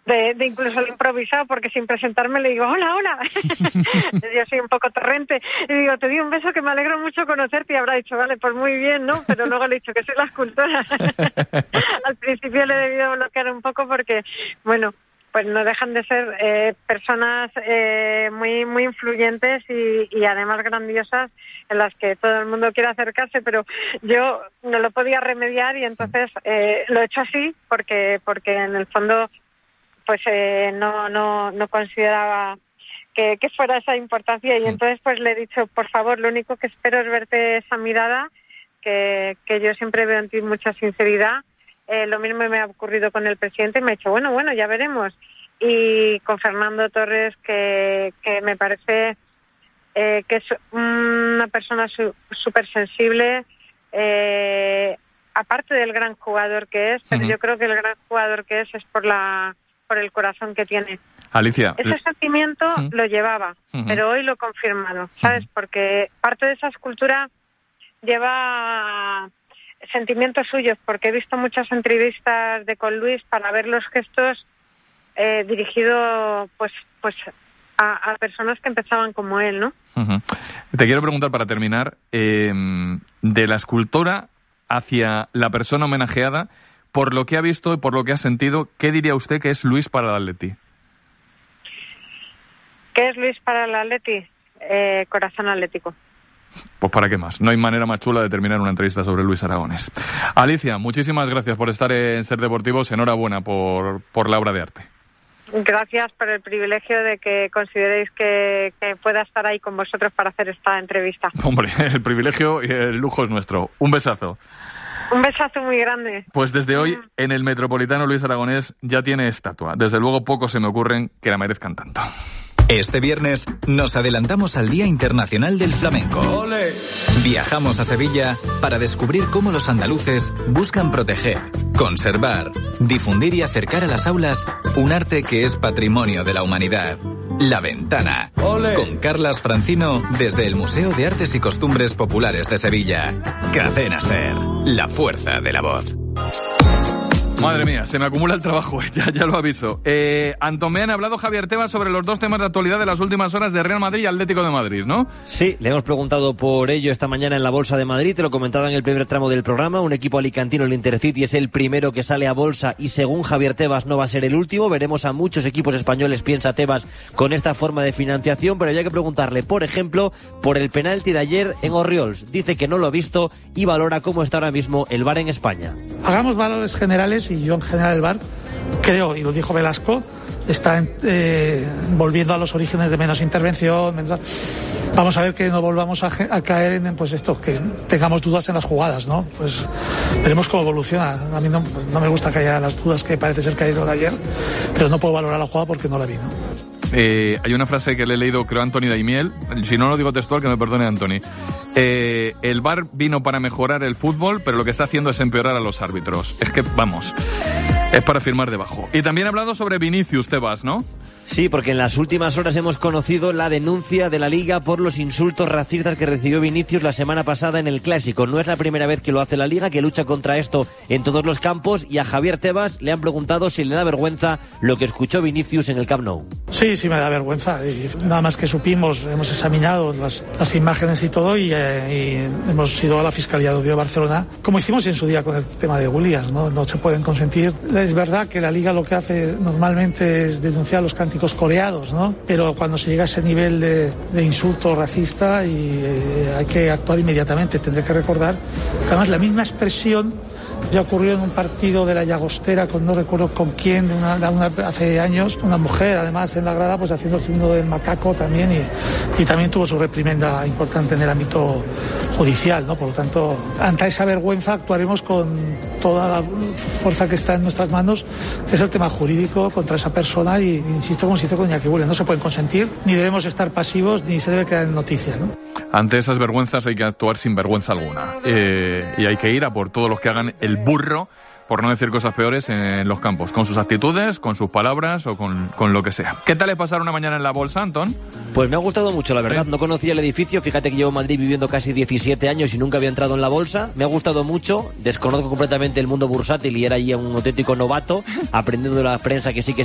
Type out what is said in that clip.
de incluso lo improvisado, porque sin presentarme le digo, hola. Yo soy un poco torrente. Y digo, te di un beso, que me alegro mucho conocerte. Y habrá dicho, vale, pues muy bien, ¿no? Pero luego le he dicho que soy la escultora. Al principio le he debido bloquear un poco porque, bueno, pues no dejan de ser personas muy muy influyentes y además grandiosas, en las que todo el mundo quiere acercarse, pero yo no lo podía remediar y entonces lo he hecho así porque en el fondo pues no consideraba que fuera esa importancia, y entonces pues le he dicho, por favor, lo único que espero es verte esa mirada, que yo siempre veo en ti mucha sinceridad. Lo mismo me ha ocurrido con el presidente, y me ha dicho, bueno, ya veremos. Y con Fernando Torres, que me parece que es una persona súper sensible, aparte del gran jugador que es, pero yo creo que el gran jugador que es por el corazón que tiene. Alicia, ese sentimiento lo llevaba, pero hoy lo he confirmado, ¿sabes? Porque parte de esa escultura lleva sentimientos suyos, porque he visto muchas entrevistas con Luis para ver los gestos dirigidos pues a personas que empezaban como él, ¿no? Te quiero preguntar, para terminar, de la escultora hacia la persona homenajeada, por lo que ha visto y por lo que ha sentido, ¿qué diría usted que es Luis para el Atleti? ¿Qué es Luis para el Atleti? Corazón atlético. Pues para qué más. No hay manera más chula de terminar una entrevista sobre Luis Aragonés. Alicia, muchísimas gracias por estar en Ser Deportivos. Enhorabuena por la obra de arte. Gracias por el privilegio de que consideréis que pueda estar ahí con vosotros para hacer esta entrevista. Hombre, el privilegio y el lujo es nuestro. Un besazo. Un besazo muy grande. Pues desde hoy, en el Metropolitano, Luis Aragonés ya tiene estatua. Desde luego, pocos se me ocurren que la merezcan tanto. Este viernes nos adelantamos al Día Internacional del Flamenco. ¡Ole! Viajamos a Sevilla para descubrir cómo los andaluces buscan proteger, conservar, difundir y acercar a las aulas un arte que es patrimonio de la humanidad. La Ventana. ¡Ole! Con Carlas Francino desde el Museo de Artes y Costumbres Populares de Sevilla. Cadena Ser. La fuerza de la voz. Madre mía, se me acumula el trabajo, ya lo aviso. Antón, me han hablado Javier Tebas sobre los dos temas de actualidad de las últimas horas de Real Madrid y Atlético de Madrid, ¿no? Sí, le hemos preguntado por ello esta mañana en la Bolsa de Madrid, te lo comentaba en el primer tramo del programa. Un equipo alicantino, el Intercity, es el primero que sale a bolsa y según Javier Tebas no va a ser el último. Veremos a muchos equipos españoles, piensa Tebas, con esta forma de financiación, pero hay que preguntarle, por ejemplo, por el penalti de ayer en Orriols. Dice que no lo ha visto y valora cómo está ahora mismo el VAR en España. Hagamos valores generales y yo en general el VAR, creo, y lo dijo Velasco, está volviendo a los orígenes de menos intervención. Vamos a ver que no volvamos a caer en pues esto, que tengamos dudas en las jugadas, ¿no? Pues veremos cómo evoluciona. A mí no me gusta que haya las dudas que parece ser que ha ido de ayer, pero no puedo valorar la jugada porque no la vi, ¿no? Hay una frase que le he leído, creo, a Antoni Daimiel, si no lo digo textual, que me perdone Antoni. El VAR vino para mejorar el fútbol, pero lo que está haciendo es empeorar a los árbitros. Es que, vamos, es para firmar debajo. Y también ha hablado sobre Vinicius, Tebas, ¿no? Sí, porque en las últimas horas hemos conocido la denuncia de la Liga por los insultos racistas que recibió Vinicius la semana pasada en el Clásico. No es la primera vez que lo hace la Liga, que lucha contra esto en todos los campos, y a Javier Tebas le han preguntado si le da vergüenza lo que escuchó Vinicius en el Camp Nou. Sí, me da vergüenza. Y nada más que supimos, hemos examinado las imágenes y todo, y hemos ido a la Fiscalía de Audio de Barcelona, como hicimos en su día con el tema de Williams, ¿no? No se pueden consentir. Es verdad que la Liga lo que hace normalmente es denunciar los cánticos coreados, ¿no? Pero cuando se llega a ese nivel de insulto racista hay que actuar inmediatamente. Tendré que recordar que además la misma expresión ya ocurrió en un partido de la Llagostera, no recuerdo con quién, hace años, una mujer además en la grada pues haciendo el signo del macaco también, y también tuvo su reprimenda importante en el ámbito judicial, ¿no? Por lo tanto, ante esa vergüenza actuaremos con toda la fuerza que está en nuestras manos, que es el tema jurídico contra esa persona, y insisto, como se hizo con Iñaki Williams, no se pueden consentir, ni debemos estar pasivos, ni se debe quedar en noticia, ¿no? Ante esas vergüenzas hay que actuar sin vergüenza alguna, y hay que ir a por todos los que hagan el burro, por no decir cosas peores, en los campos, con sus actitudes, con sus palabras o con lo que sea. ¿Qué tal le pasaron una mañana en la bolsa, Antón? Pues me ha gustado mucho, la verdad. ¿Sí? No conocía el edificio, fíjate que llevo en Madrid viviendo casi 17 años y nunca había entrado en la bolsa. Me ha gustado mucho, desconozco completamente el mundo bursátil y era allí un auténtico novato, aprendiendo de la prensa que sí que